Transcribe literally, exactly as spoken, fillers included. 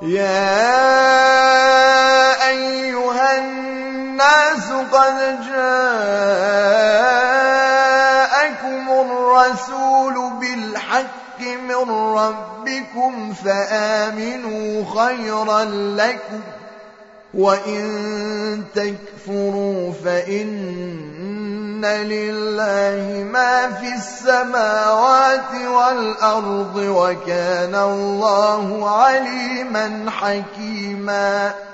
يا أيها الناس قد جاءكم الرسول بالحق من ربكم فآمنوا خيرا لكم وإن تكفروا فإن لله ما في السماوات والأرض وكان الله عليما حكيما.